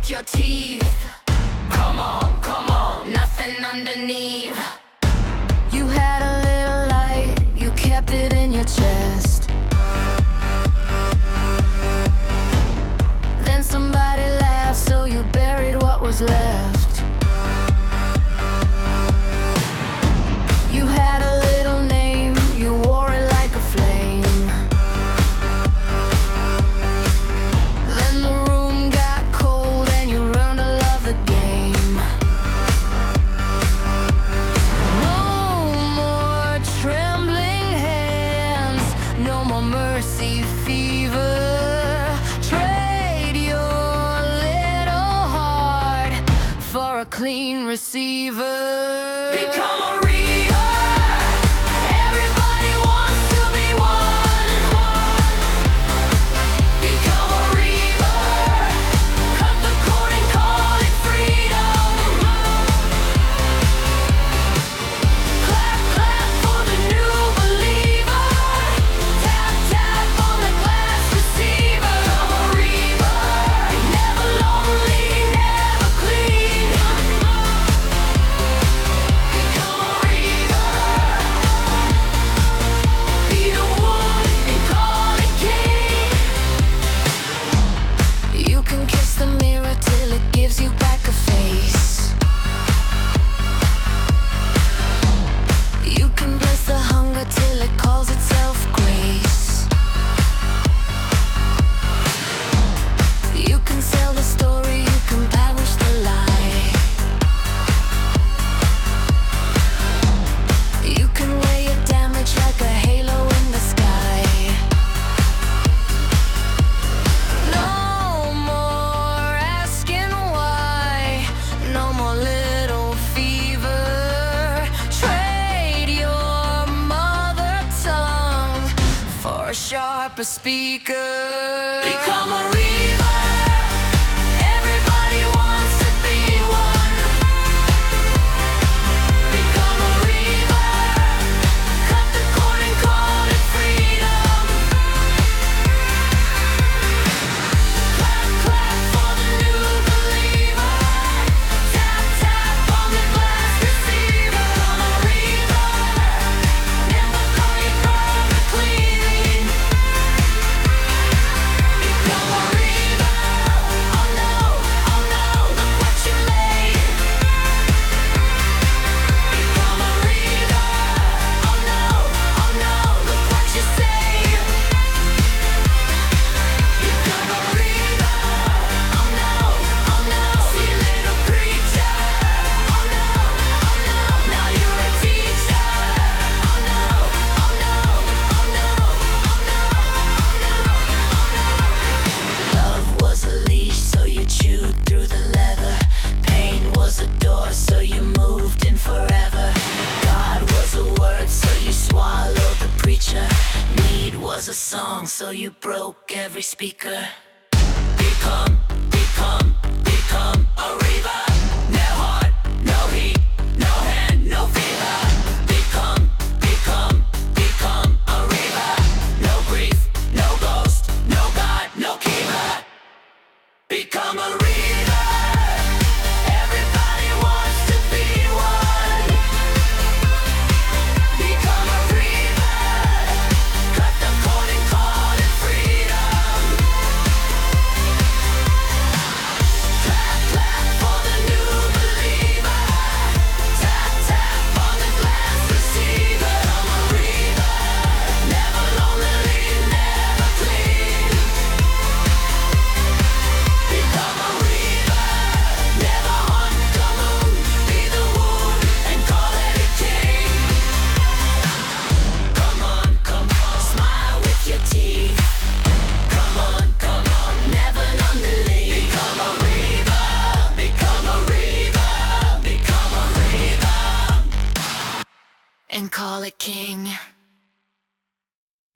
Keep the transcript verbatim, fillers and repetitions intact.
with your teeth. Come on, come on, nothing underneath. You had a little light, you kept it in your chest. Then somebody laughed, so you buried what was left. You had a little name, you wore it like a flame. Then the room got cold and you learned to love the game. No more trembling hands, no more mercy fever. Trade your little heart for a clean receiver. Become a reader. Everybody wants to be one. Become a reaver. Cut the cord and call it freedom. Clap, clap for the new believer. Tap, tap on the glass receiver. Become a reaver. Never lonely, never clean. Become a reaver. Be the wood and call it king. You can kiss the mirror till it gives you back a face. You can bless the hunger till it calls itself grace. You can sell the story, you can polish the lie. You can weigh your damage like a halo in the sky. No more asking why, no more little fever. Trade your mother tongue for a sharper speaker. Become a reaver. Everybody wants to be one. Become a reaver. Cut the cord and call it freedom. Clap, clap for the new believer. Tap, tap on the glass receiver. Become a reaver. Never call your brother clean. Become a reaver. Oh no, oh no, look what you made. Become a reaver. Oh no, oh no, look what you saved. Become a reaver. Oh no, oh no, see little preacher. Oh no, oh no, now you're a teacher. Oh no, oh no, oh no, oh no, Love was a leash, so you chewed through the leather. Pain was a door, so you moved in forever. God was a word, so you swallowed the preacher. Need was a song, so you broke every speaker. Become, become, become a reaver.